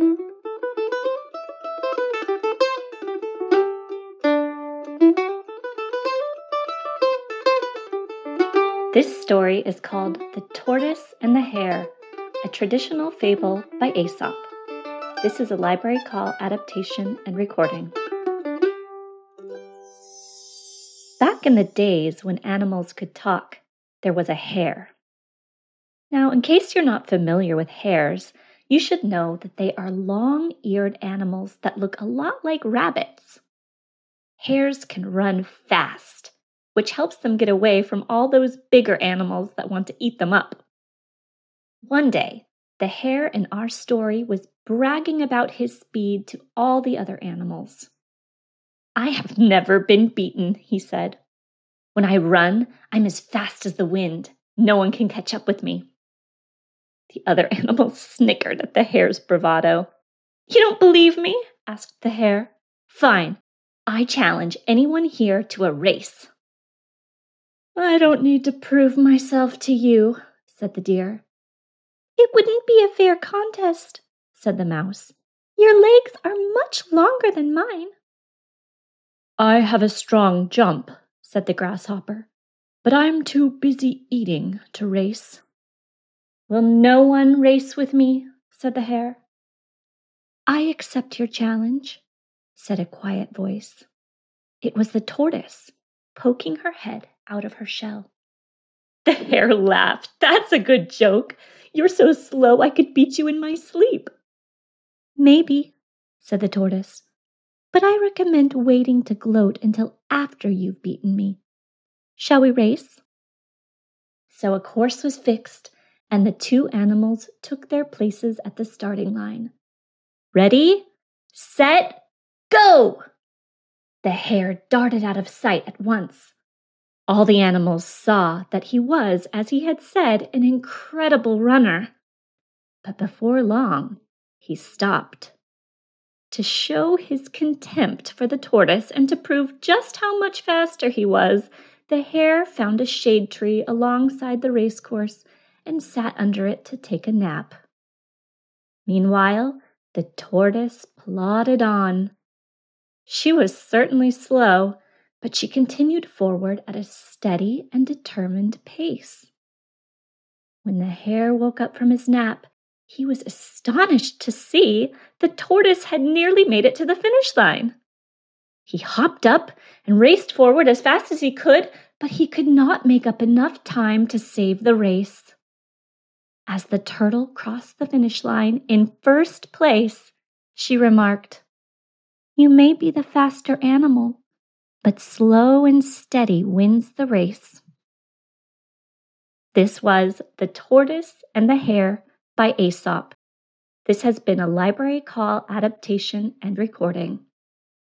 This story is called The Tortoise and the Hare, a traditional fable by Aesop. This is a Library Call adaptation and recording. Back in the days when animals could talk, there was a hare. Now, in case you're not familiar with hares, you should know that they are long-eared animals that look a lot like rabbits. Hares can run fast, which helps them get away from all those bigger animals that want to eat them up. One day, the hare in our story was bragging about his speed to all the other animals. "I have never been beaten," he said. "When I run, I'm as fast as the wind. No one can catch up with me." The other animals snickered at the hare's bravado. "You don't believe me?" asked the hare. "Fine. I challenge anyone here to a race." "I don't need to prove myself to you," said the deer. "It wouldn't be a fair contest," said the mouse. "Your legs are much longer than mine." "I have a strong jump," said the grasshopper, "but I'm too busy eating to race." "Will no one race with me?" said the hare. "I accept your challenge," said a quiet voice. It was the tortoise, poking her head out of her shell. The hare laughed. "That's a good joke. You're so slow I could beat you in my sleep." "Maybe," said the tortoise, "but I recommend waiting to gloat until after you've beaten me. Shall we race?" So a course was fixed, and the two animals took their places at the starting line. "Ready, set, go!" The hare darted out of sight at once. All the animals saw that he was, as he had said, an incredible runner. But before long, he stopped. To show his contempt for the tortoise and to prove just how much faster he was, the hare found a shade tree alongside the racecourse and sat under it to take a nap. Meanwhile, the tortoise plodded on. She was certainly slow, but she continued forward at a steady and determined pace. When the hare woke up from his nap, he was astonished to see the tortoise had nearly made it to the finish line. He hopped up and raced forward as fast as he could, but he could not make up enough time to save the race. As the turtle crossed the finish line in first place, she remarked, "You may be the faster animal, but slow and steady wins the race." This was The Tortoise and the Hare by Aesop. This has been a Library Call adaptation and recording.